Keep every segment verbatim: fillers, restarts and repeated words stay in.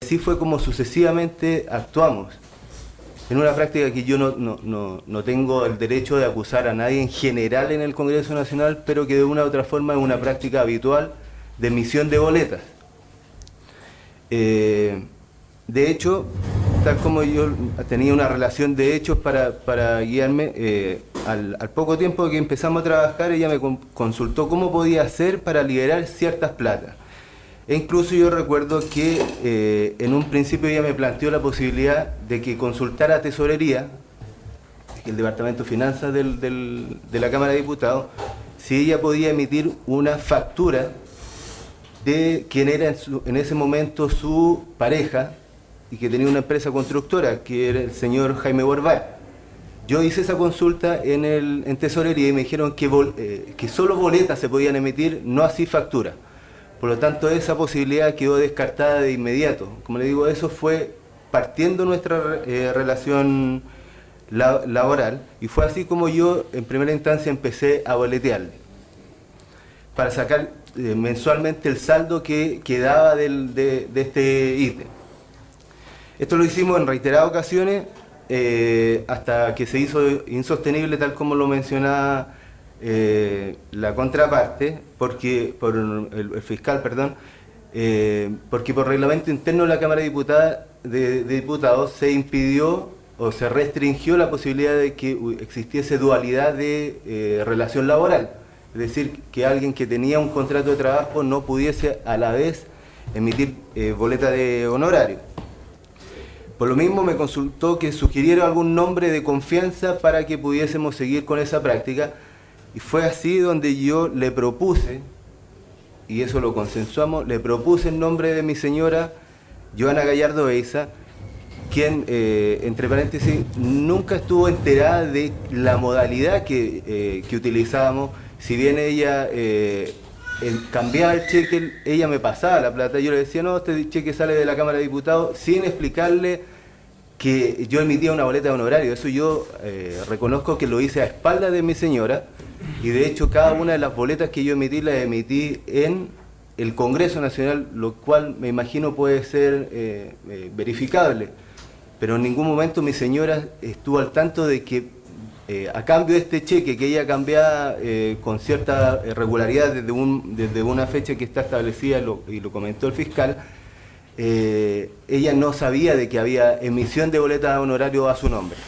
Así fue como sucesivamente actuamos, en una práctica que yo no, no, no, no tengo el derecho de acusar a nadie en general en el Congreso Nacional, pero que de una u otra forma es una práctica habitual de emisión de boletas. Eh, de hecho, tal como yo tenía una relación de hechos para, para guiarme, eh, al, al poco tiempo que empezamos a trabajar, ella me consultó cómo podía hacer para liberar ciertas platas. E incluso yo recuerdo que eh, en un principio ella me planteó la posibilidad de que consultara a Tesorería, el Departamento de Finanzas del, del, de la Cámara de Diputados, si ella podía emitir una factura de quien era en, su, en ese momento su pareja y que tenía una empresa constructora, que era el señor Jaime Borbay. Yo hice esa consulta en, el, en Tesorería y me dijeron que, eh, que solo boletas se podían emitir, no así factura. Por lo tanto, esa posibilidad quedó descartada de inmediato. Como le digo, eso fue partiendo nuestra eh, relación la, laboral, y fue así como yo en primera instancia empecé a boletearle para sacar eh, mensualmente el saldo que quedaba del, de, de este ítem. Esto lo hicimos en reiteradas ocasiones eh, hasta que se hizo insostenible, tal como lo mencionaba Eh, la contraparte, porque por el, el fiscal, perdón, eh, porque por reglamento interno de la Cámara de, Diputada, de, de Diputados se impidió o se restringió la posibilidad de que existiese dualidad de eh, relación laboral, es decir, que alguien que tenía un contrato de trabajo no pudiese a la vez emitir eh, boleta de honorario. Por lo mismo me consultó que sugiriera algún nombre de confianza para que pudiésemos seguir con esa práctica. Y fue así donde yo le propuse, y eso lo consensuamos, le propuse el nombre de mi señora Joana Gallardo Eiza, quien, eh, entre paréntesis, nunca estuvo enterada de la modalidad que, eh, que utilizábamos. Si bien ella eh, cambiaba el cheque, ella me pasaba la plata, yo le decía, no, este cheque sale de la Cámara de Diputados, sin explicarle que yo emitía una boleta de honorario. Eso yo eh, reconozco que lo hice a espaldas de mi señora, y de hecho cada una de las boletas que yo emití las emití en el Congreso Nacional, lo cual me imagino puede ser eh, eh, verificable, pero en ningún momento mi señora estuvo al tanto de que eh, a cambio de este cheque que ella cambiaba eh, con cierta regularidad desde, un, desde una fecha que está establecida, lo, y lo comentó el fiscal, eh, ella no sabía de que había emisión de boletas de honorario a su nombre.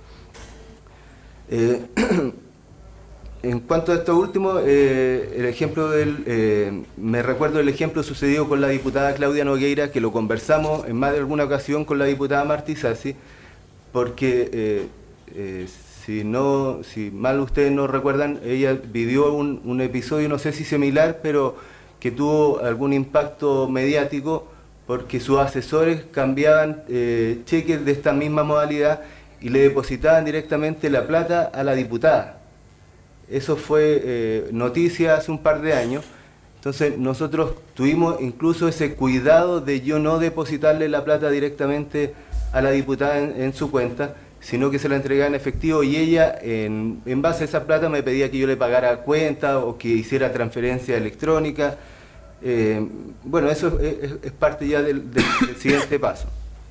Eh, En cuanto a esto último, eh, el ejemplo del, eh, me recuerdo el ejemplo sucedido con la diputada Claudia Nogueira, que lo conversamos en más de alguna ocasión con la diputada Marta Isasi, porque eh, eh, si no, si mal ustedes no recuerdan, ella vivió un, un episodio, no sé si similar, pero que tuvo algún impacto mediático, porque sus asesores cambiaban eh, cheques de esta misma modalidad y le depositaban directamente la plata a la diputada. Eso fue eh, noticia hace un par de años. Entonces nosotros tuvimos incluso ese cuidado de yo no depositarle la plata directamente a la diputada en, en su cuenta, sino que se la entregaba en efectivo, y ella en, en base a esa plata me pedía que yo le pagara cuenta o que hiciera transferencia electrónica. Eh, bueno, eso es, es parte ya del, del, del siguiente paso.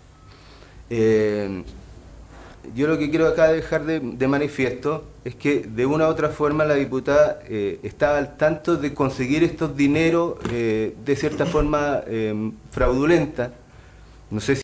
Eh, Yo lo que quiero acá dejar de, de manifiesto es que de una u otra forma la diputada eh, estaba al tanto de conseguir estos dineros eh, de cierta forma eh, fraudulenta. No sé si